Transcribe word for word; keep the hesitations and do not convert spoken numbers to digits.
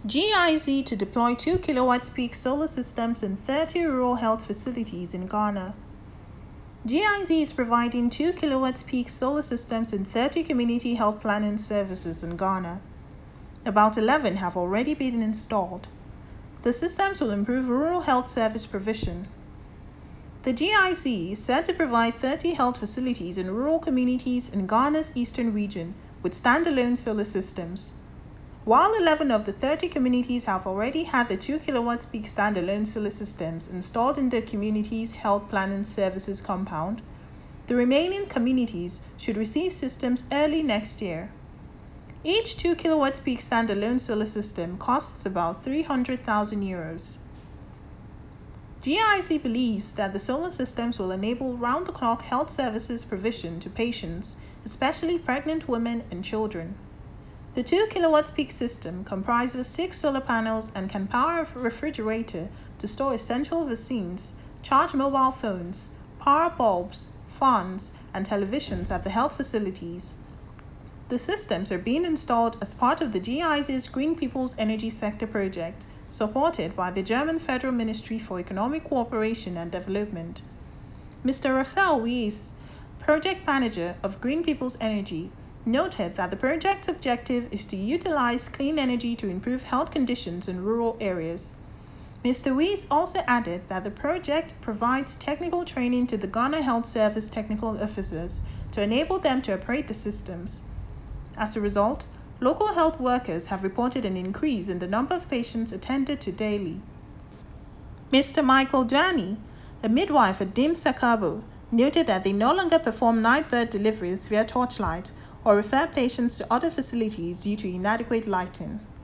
G I Z to deploy two kilowatt peak solar systems in thirty rural health facilities in Ghana. G I Z is providing two kilowatt peak solar systems in thirty community health planning services in Ghana. About eleven have already been installed. The systems will improve rural health service provision. The G I Z is set to provide thirty health facilities in rural communities in Ghana's eastern region with standalone solar systems. While eleven of the thirty communities have already had the two kilowatt peak standalone solar systems installed in the community's health planning services compound, the remaining communities should receive systems early next year. Each two kilowatt peak standalone solar system costs about three hundred thousand euros. G I Z believes that the solar systems will enable round-the-clock health services provision to patients, especially pregnant women and children. The two kilowatt peak system comprises six solar panels and can power a refrigerator to store essential vaccines, charge mobile phones, power bulbs, fans, and televisions at the health facilities. The systems are being installed as part of the G I Z's Green People's Energy Sector project, supported by the German Federal Ministry for Economic Cooperation and Development. Mister Raphael Weiss, project manager of Green People's Energy, noted that the project's objective is to utilize clean energy to improve health conditions in rural areas. Mister Weiss also added that the project provides technical training to the Ghana Health Service technical officers to enable them to operate the systems. As a result, local health workers have reported an increase in the number of patients attended to daily. Mister Michael Duani, a midwife at Dim Sakabo, noted that they no longer perform night birth deliveries via torchlight or refer patients to other facilities due to inadequate lighting.